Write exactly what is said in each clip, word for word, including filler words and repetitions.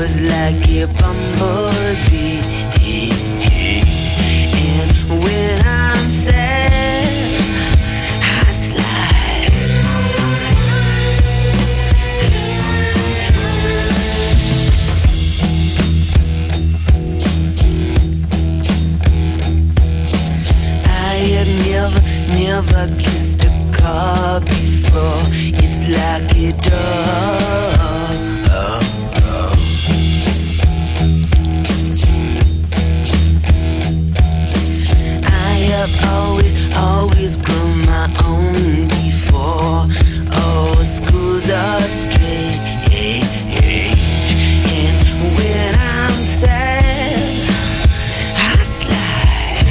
was like a bumblebee. And when I'm sad, I slide. I have never, never kissed a car before. It's like a dog. I've always, always grown my own before. Oh, schools are strange. And when I'm sad, I slide.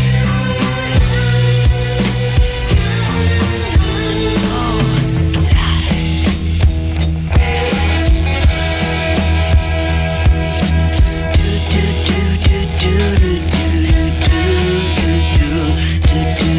Oh, slide. Do, do, do, do, do, do, do, do, do, do.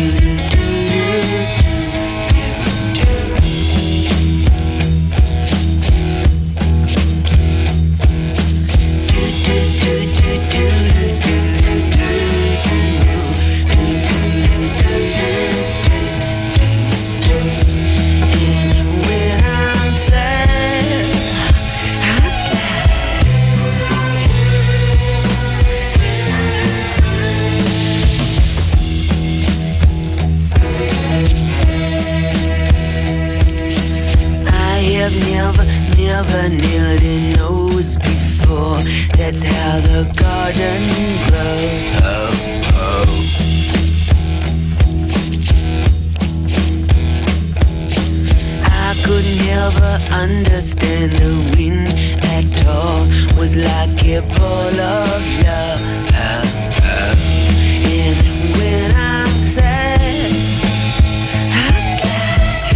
I've never, never nailed a nose before. That's how the garden grows. Oh, oh. I could never understand the wind at all. Was like a ball of love. And when I'm sad, I slide.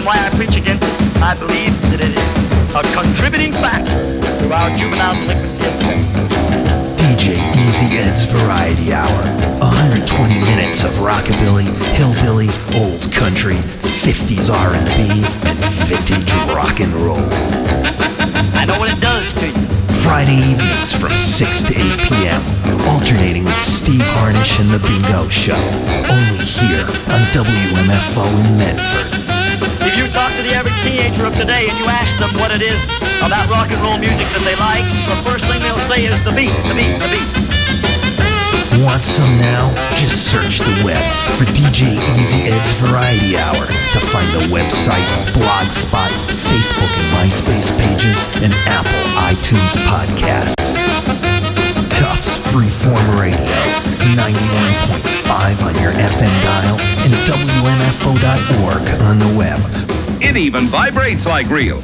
why I preach against it. I believe that it is a contributing factor to our juvenile delinquency of sex. D J Easy Ed's Variety Hour. one hundred twenty minutes of rockabilly, hillbilly, old country, fifties R and B, and vintage rock and roll. I know what it does to you. Friday evenings from six to eight p.m. Alternating with Steve Harnish and The Bingo Show. Only here on W M F O in Medford. If you talk to the average teenager of today and you ask them what it is about rock and roll music that they like, the first thing they'll say is the beat, the beat, the beat. Want some now? Just search the web for D J Easy Ed's Variety Hour to find the website, Blogspot, Facebook and MySpace pages, and Apple iTunes podcasts. Tufts Freeform Radio, ninety-one point five on your F M dial, and W M F O dot org on the web. It even vibrates like real.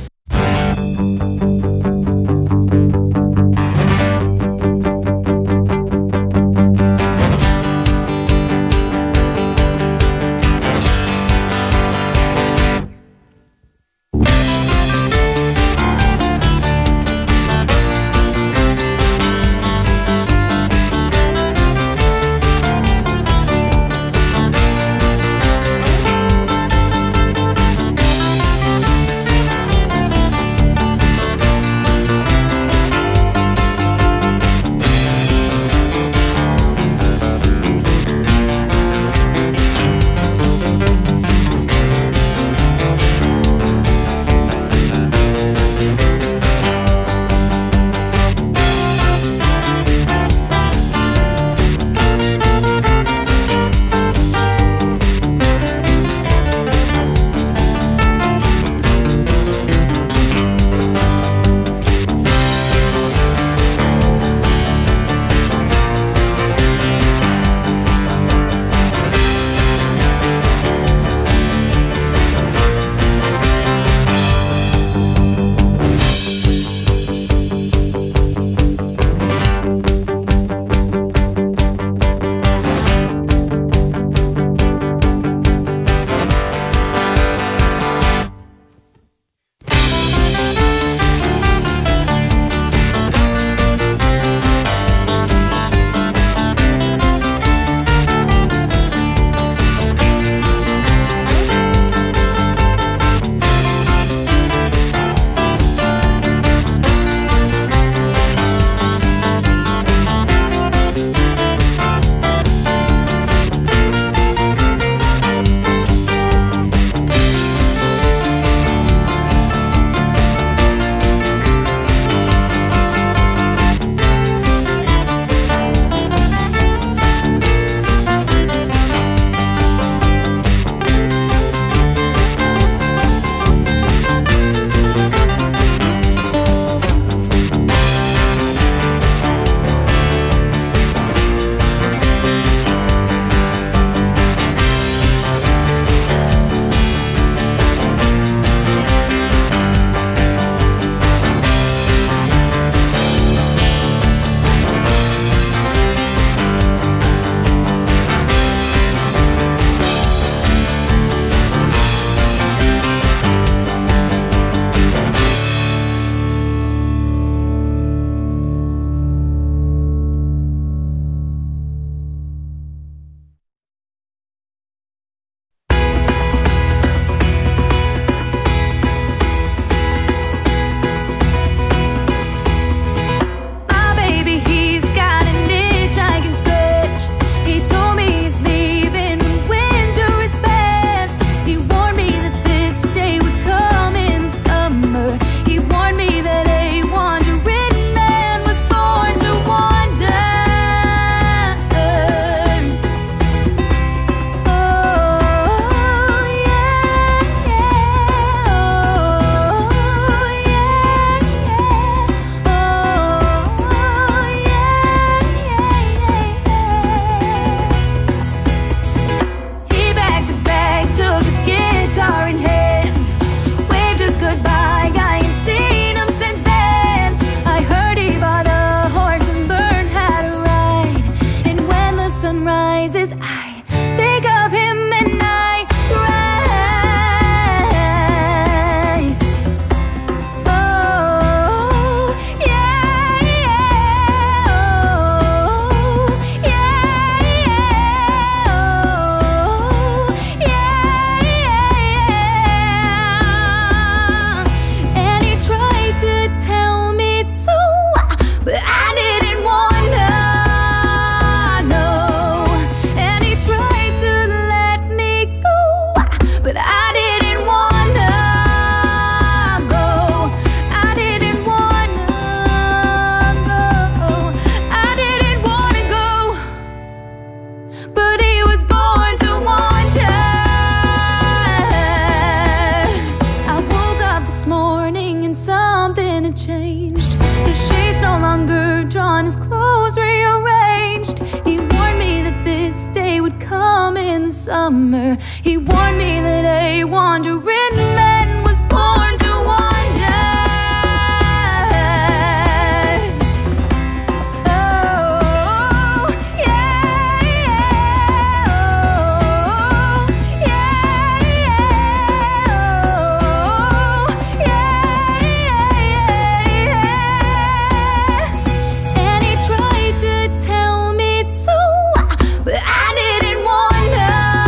summer. He warned me that a wandering man was born to wander. Oh, yeah, yeah, oh, yeah, yeah, oh, yeah, yeah, yeah. And he tried to tell me so, but I didn't wanna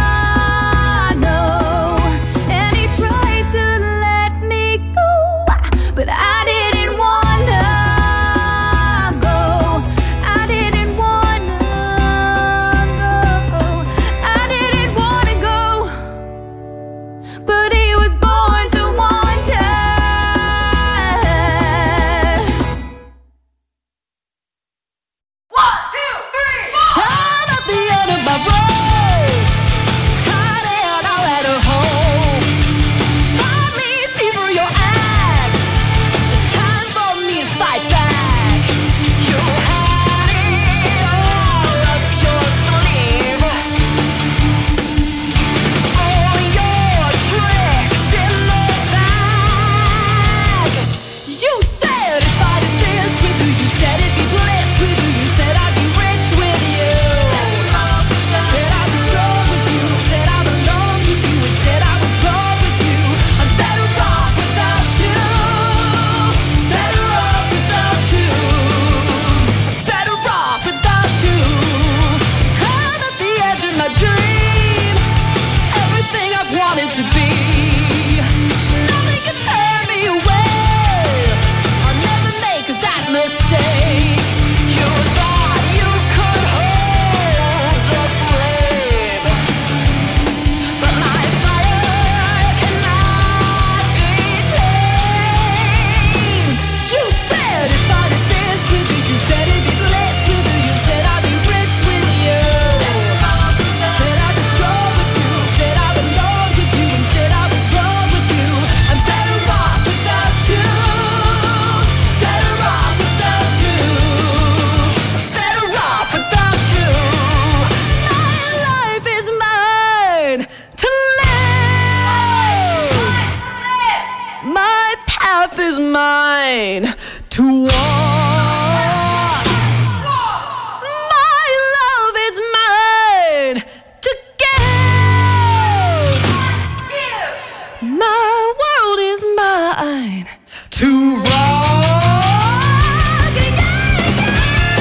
know. And he tried to let me go, but I didn't wanna go. I didn't wanna go. I didn't wanna go, but he was born to wander. One, two, three, four. I'm at the end of my road, tired and all at home. Find me, see through your act. It's time for me to fight back. You had it all up your sleeve. All your tricks in the bag. You said if I did this with you, you said it'd be bliss with you. You said I'd be rich with you. Said I'd be strong with you. Said I belong with you. Instead I was wrong with you. I'm better off without you. Better off without you. Better off without you. I'm at the edge of my dream. Everything I've wanted to be. Nothing can turn me away. I'll never make that mistake. You thought you could hold the flame, but my fire cannot be tamed. You said if I did this with you, you said it'd be bliss with you. You said I'd be rich with you. Said I'd be strong with you. Said I belong with you. Instead I was wrong with you. I'm better off without you. Better off without you. Better off without you. My life is mine to live. My path is mine to walk. My love is mine to give. My world is mine to rock. Yeah, yeah.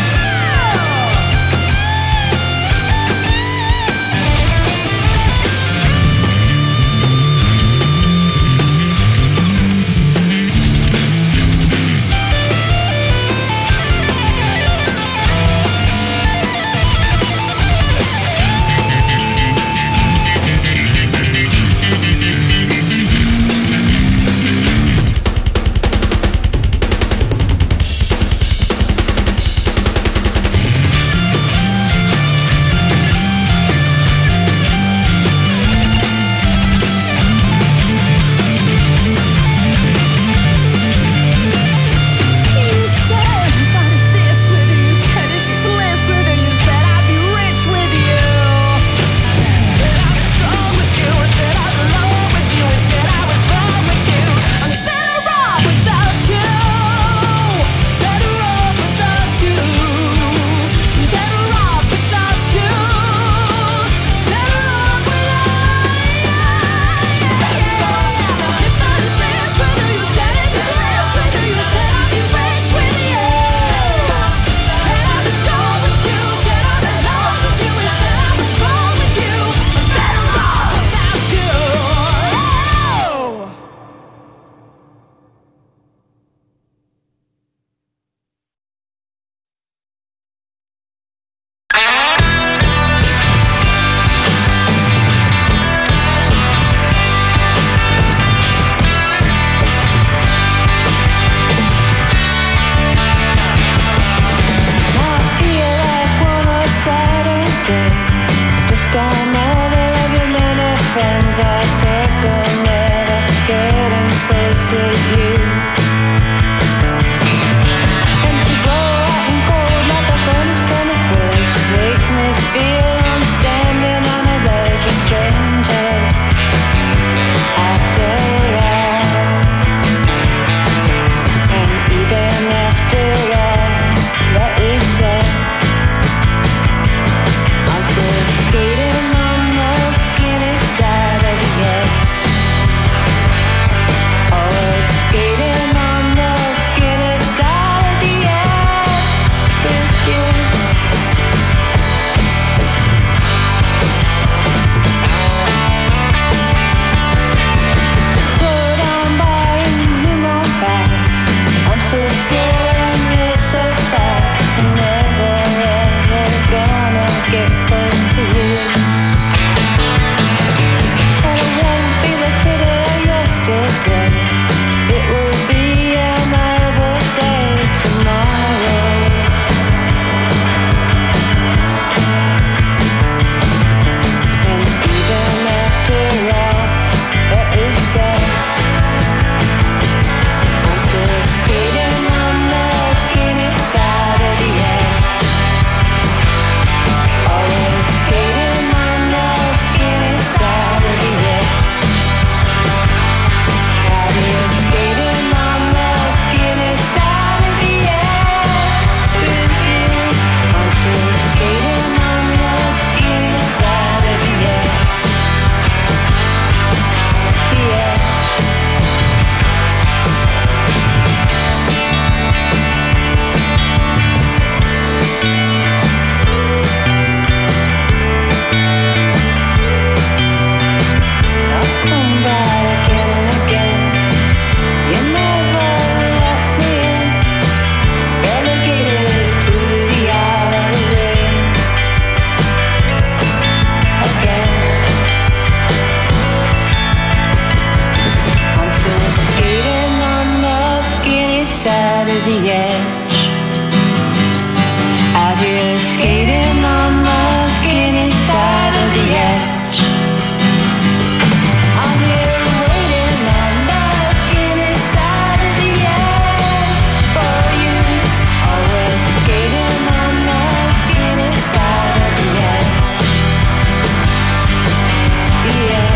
You said if I did this with you, you said it'd be bliss with you. You said I'd be rich with you. Said I'd be strong with you. Said I belong with you. Instead I was wrong with you. I'm better off without you. Better off without you. Better off without you. Better off without you. If I did this with you, you said it'd be bliss with you. You said I'd be rich with you. Said I'd be strong with you. Said I belong with you. Instead I was wrong with you. I'm better off without you. Just another of your many friends I circle, never getting closer to you. And you blow hot and cold like a furnace in a fridge. Make me feel I'm standing on a ledge of strange. of the edge. Out here skating on the skinny side of the edge. I'm here waiting on the skinny side of the edge for you. Always skating on the skinny side of the edge. The edge.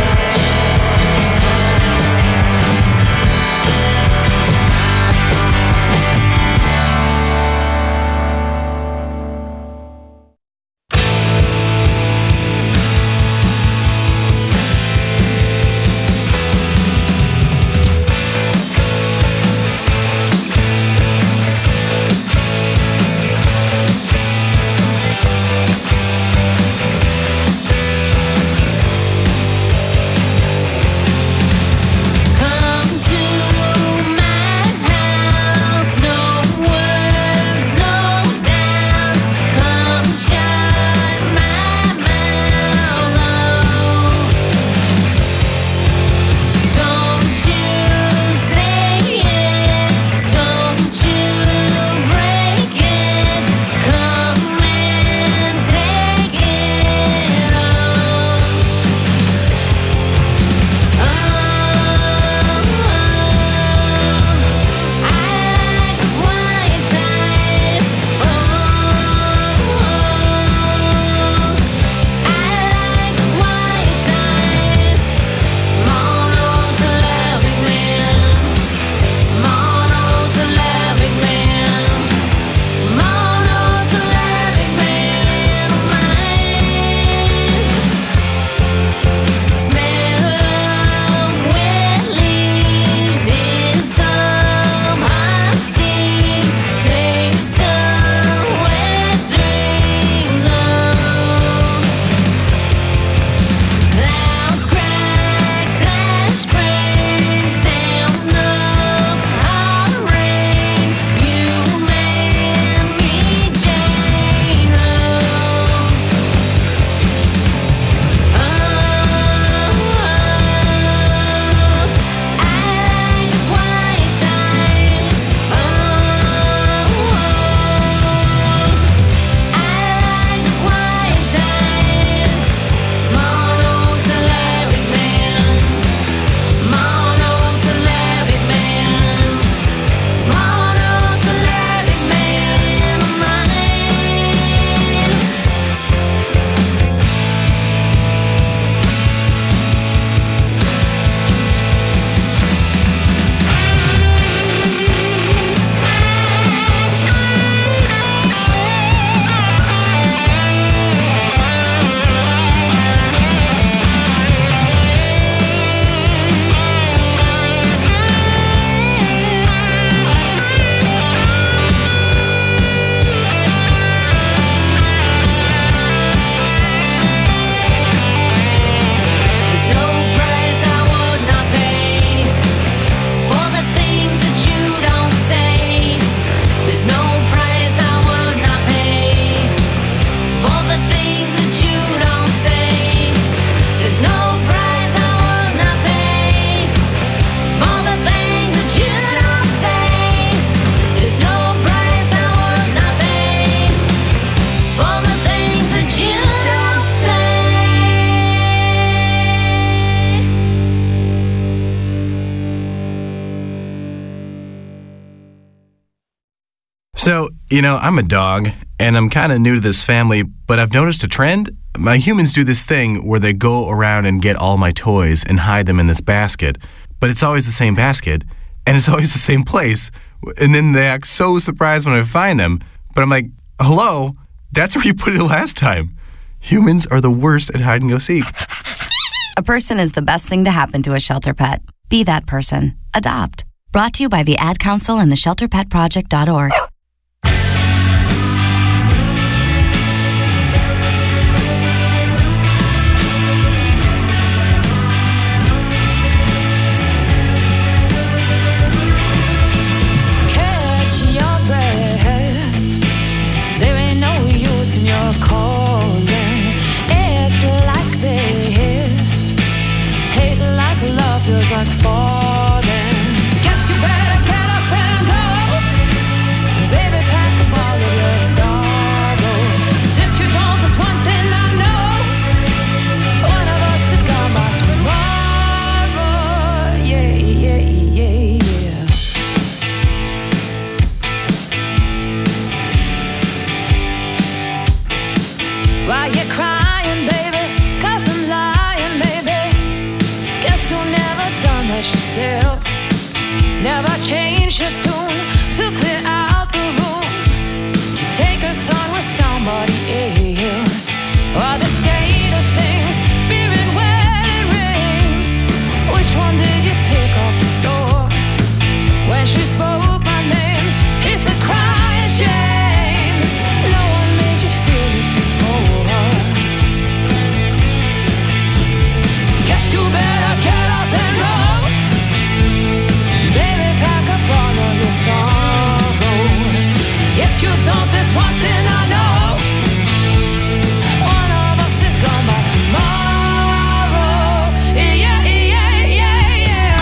So, you know, I'm a dog, and I'm kind of new to this family, but I've noticed a trend. My humans do this thing where they go around and get all my toys and hide them in this basket, but it's always the same basket, and it's always the same place, and then they act so surprised when I find them, but I'm like, hello, that's where you put it last time. Humans are the worst at hide and go seek. A person is the best thing to happen to a shelter pet. Be that person. Adopt. Brought to you by the Ad Council and the shelter pet project dot org. Like falling. Guess you better get up and go. you better get up and go. Baby, pack up all of your sorrow. If you don't, there's one thing I know. One of us is gone by tomorrow. Yeah, yeah, yeah, yeah.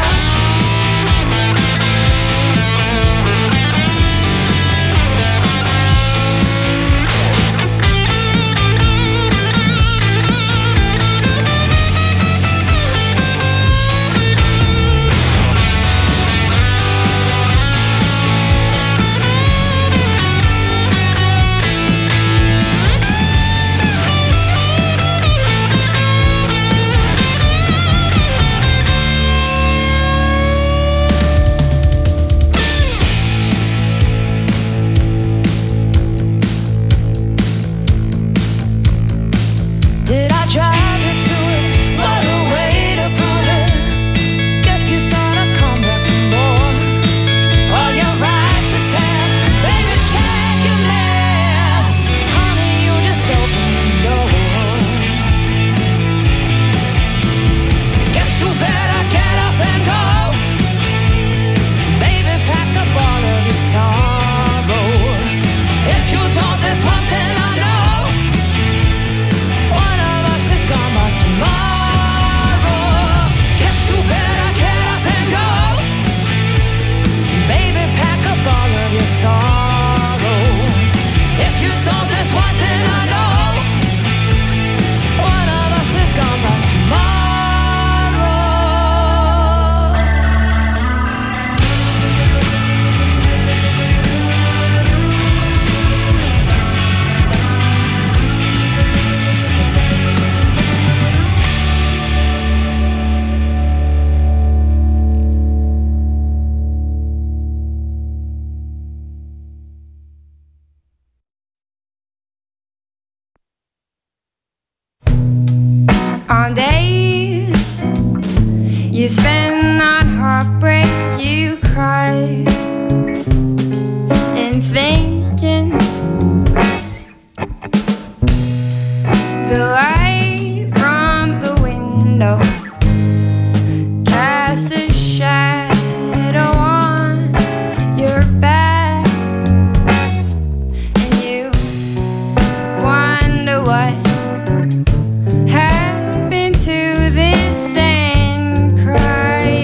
Did I drive you to it? What a way to prove it. Guess you thought I'd come back for more. Oh, you're righteous, man. Baby, check your math. Honey, you just opened the door. Guess you better get up and go. Baby, pack up all of your sorrow. If you don't, there's one thing I know. One of us is gone by tomorrow. Guess you better get up and go. Baby, pack up all of your sorrow. If you don't, there's one thing I know. One of us is gone by tomorrow. On days you spend on heartbreak, you cry and thinking the light from the window casts a shadow on your back, and you wonder what happened to this and cry.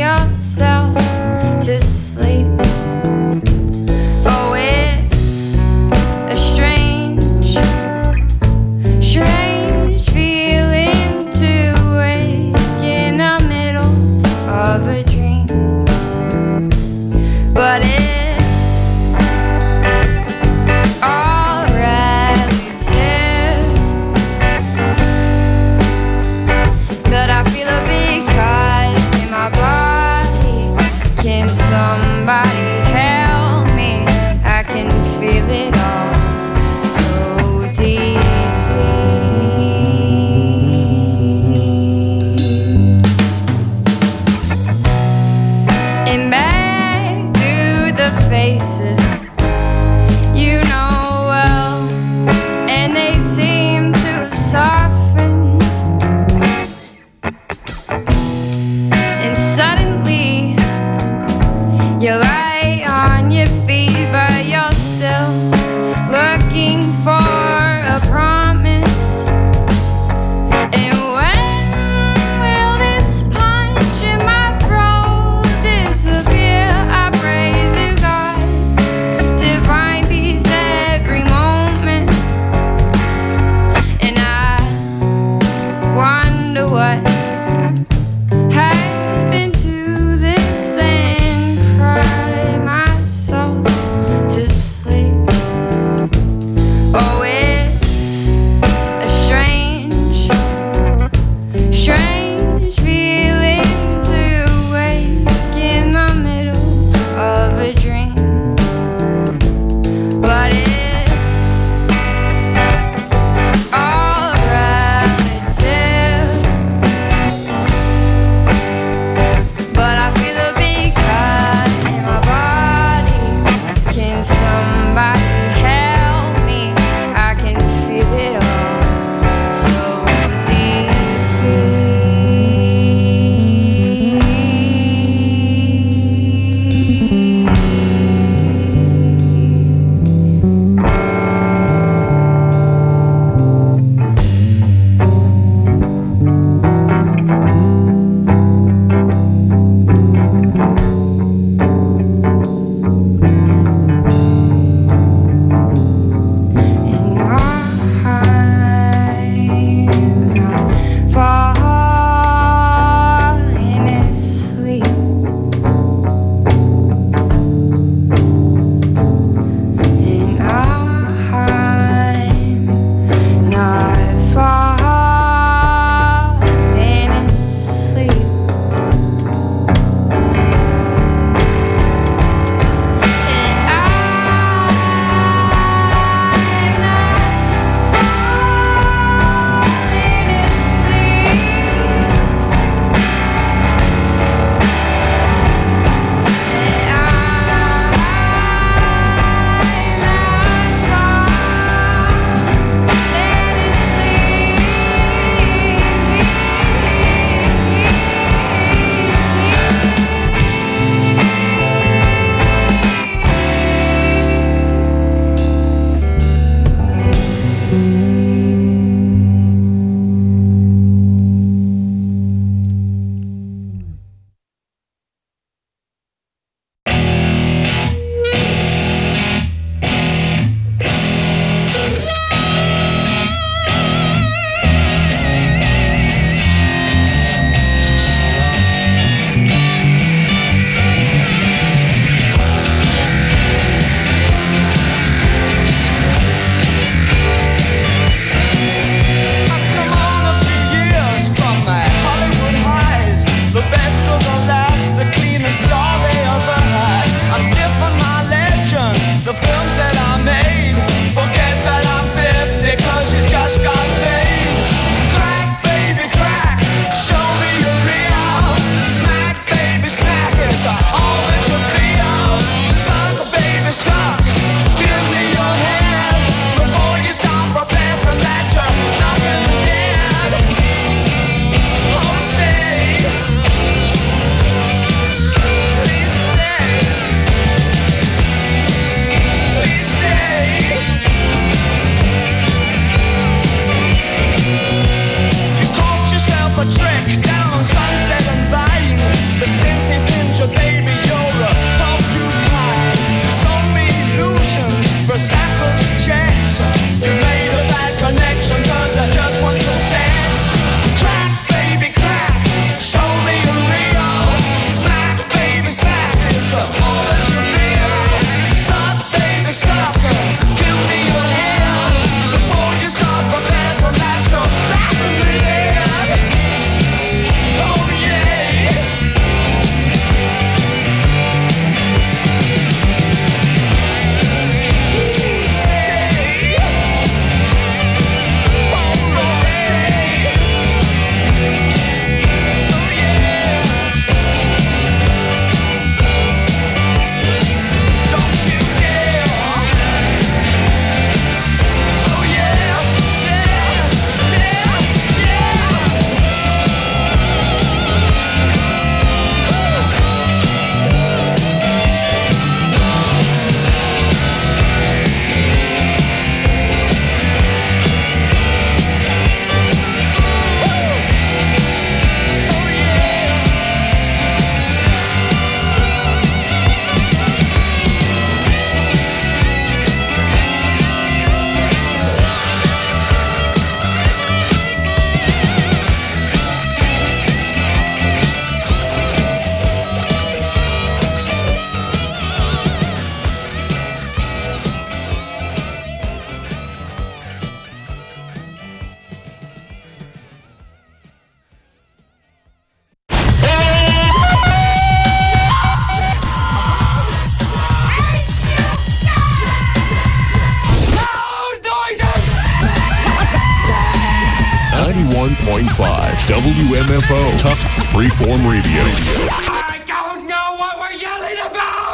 Freeform Radio. I don't know what we're yelling about!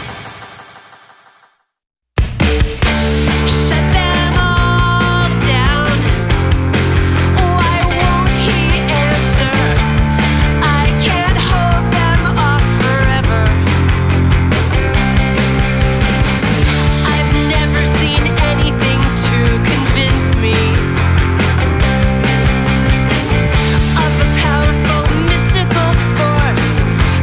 Shut them all down. Why won't he answer? I can't hold them off forever. I've never seen anything to convince me of a powerful mystical force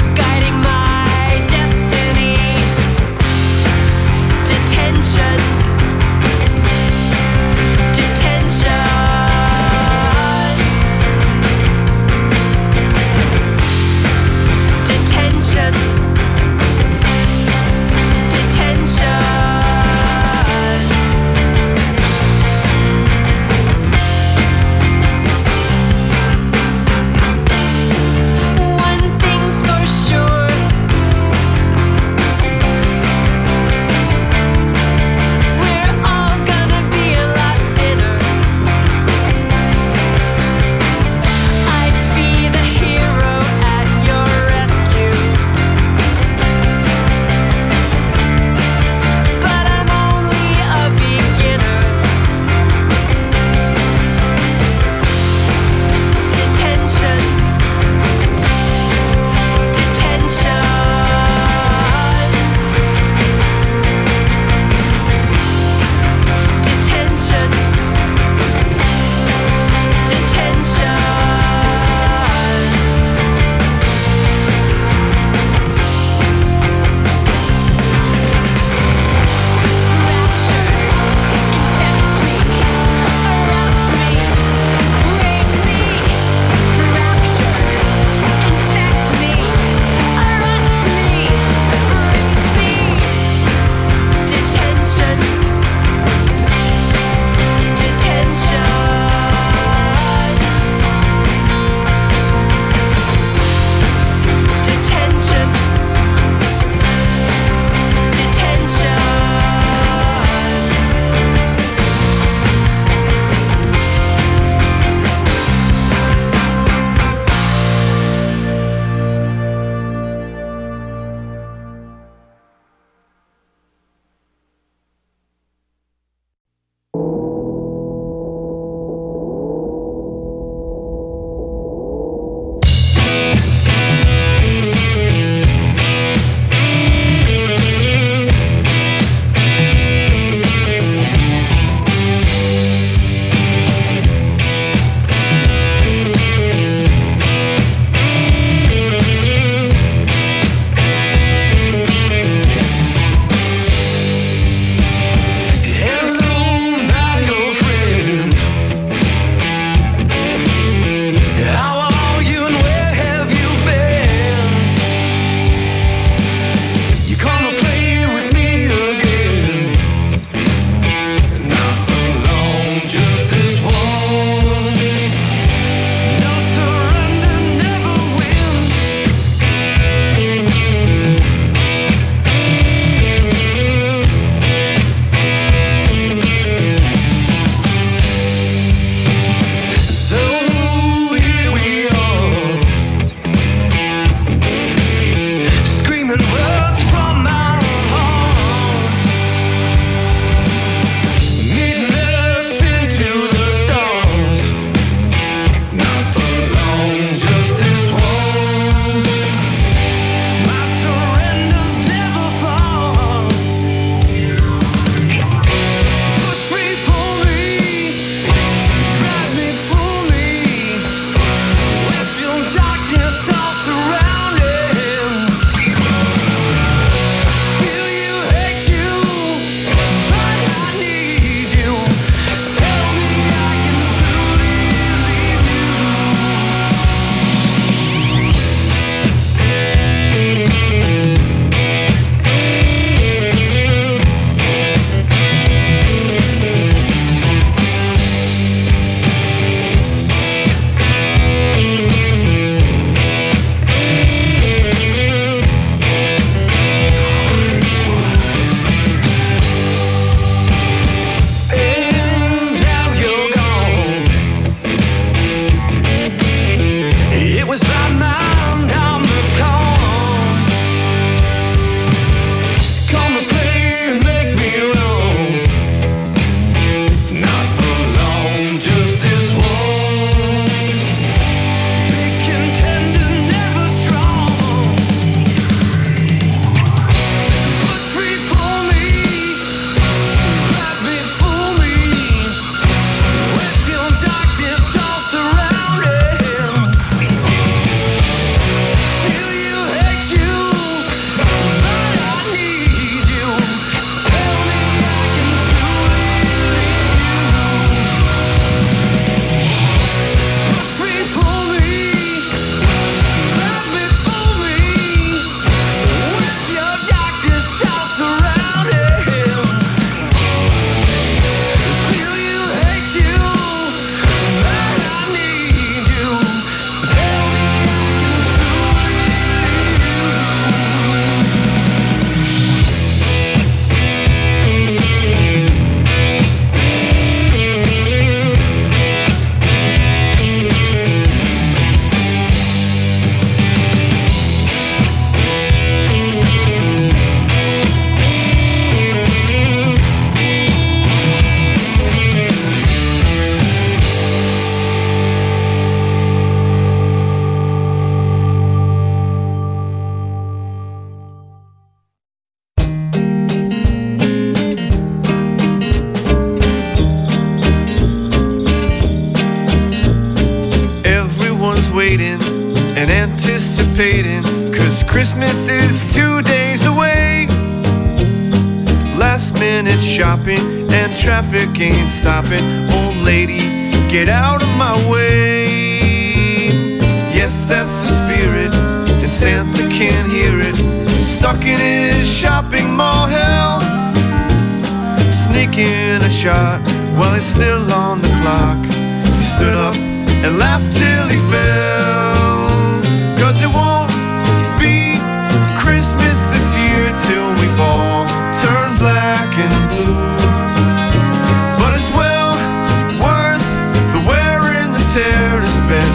anticipating, 'cause Christmas is two days away. Last minute shopping and traffic ain't stopping. Old lady, get out of my way. Yes, that's the spirit, and Santa can't hear it. Stuck in his shopping mall hell, sneaking a shot while it's still on the clock. He stood up and laughed till he fell, 'cause it won't be Christmas this year till we've all turned black and blue. But it's well worth the wear and the tear to spend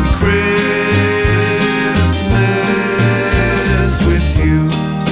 Christmas with you.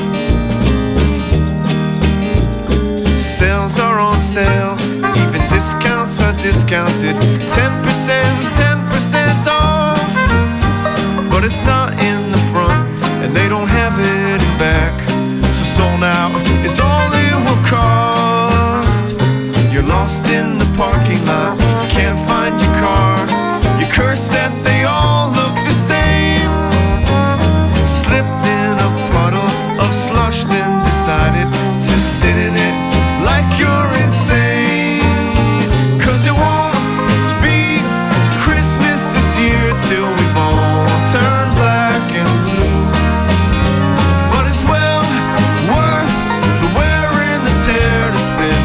Sales are on sale, even discounts are discounted. ten percent's ten percent off, but it's not in the front and they don't have it in back. So sold out is all it will cost. You're lost in the parking lot, can't find your car. You curse that they all look the same. Slipped in a puddle of slush, then decided to sit in it like you're insane. 'Cause it won't be Christmas this year till we've all turned black and blue. But it's well worth the wear and the tear to spend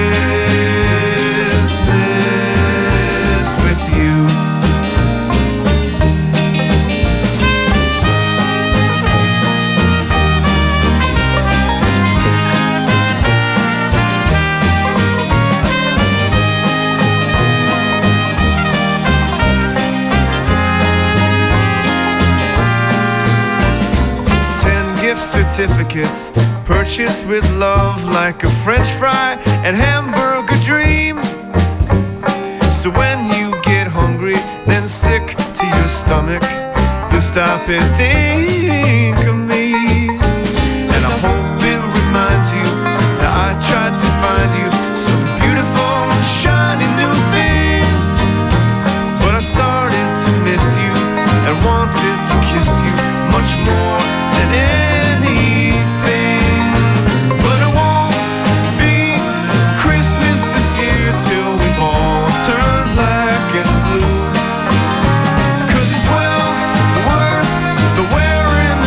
Christmas with you. Certificates purchased with love, like a French fry and hamburger dream. So when you get hungry, then sick to your stomach, you stop and think of me. And I hope it reminds you that I tried to find you some beautiful, shiny new things. But I started to miss you and wanted to kiss you much more than anything. But it won't be Christmas this year till we've all turned black and blue. 'Cause it's well worth the wear and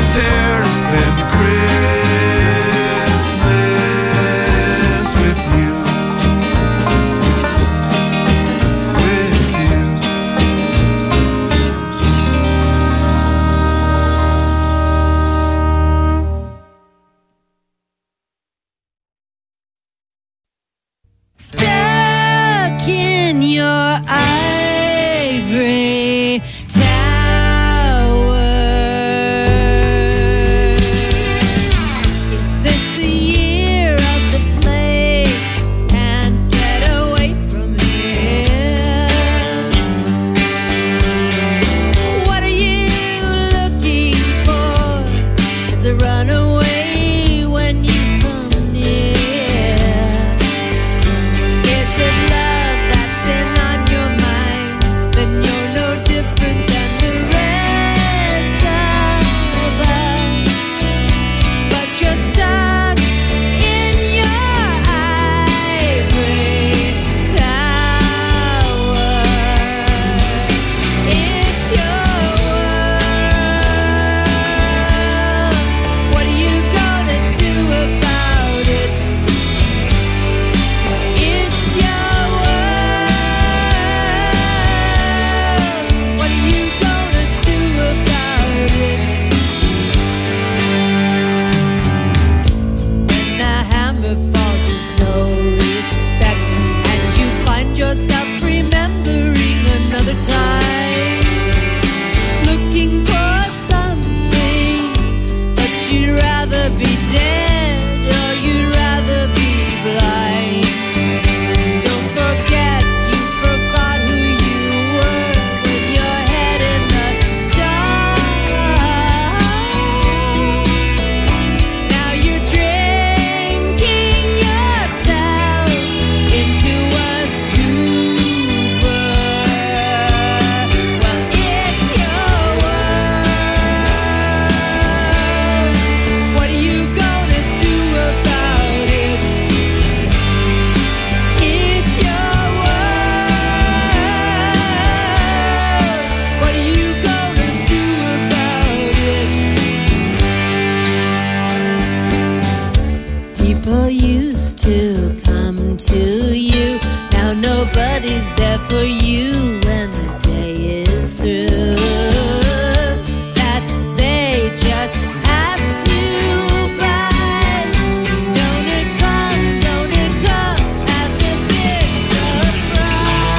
just pass you by. Don't it come, don't it come as a big surprise.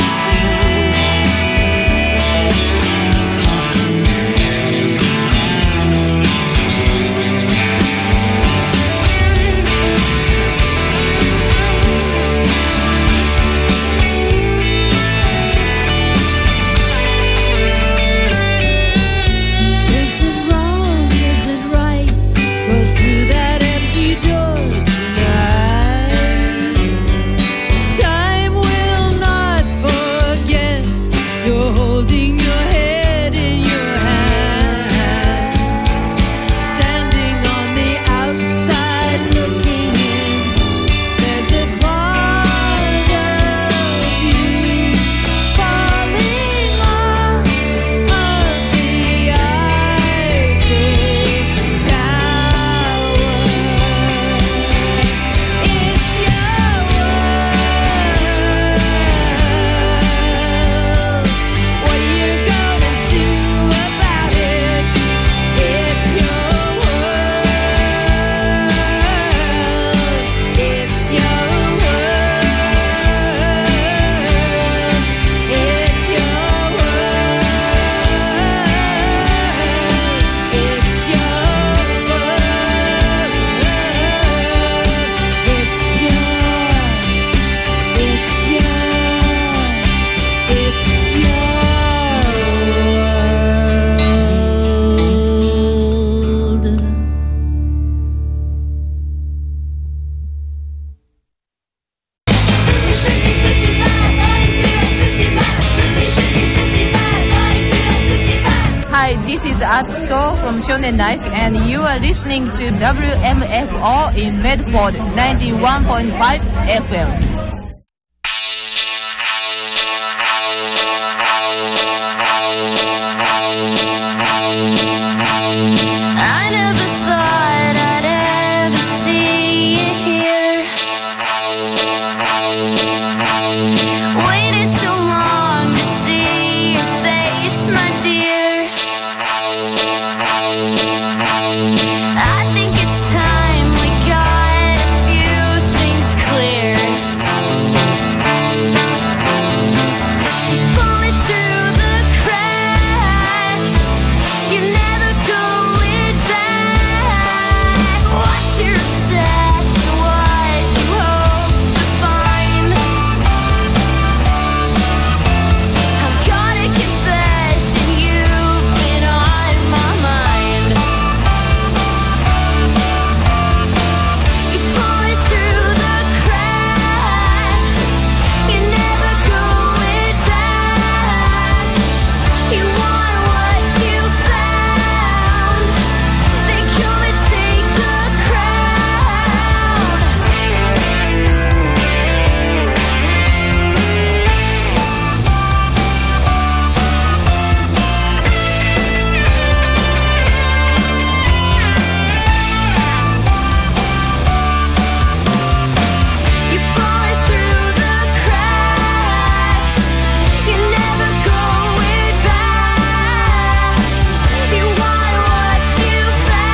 Is it wrong, is it right? Go through that empty door tonight. Time will not forget. You're holding your head in your hand, standing on the outside looking in. There's a part of you falling off of the Eiffel Tower. It's your world. What are you gonna do about it? It's your world. It's your world. It's your world. It's your world. It's your, it's your, it's your world. Hi, this is Atsuko from Shonen Life, and you are listening to W M F O in Medford ninety-one point five F M.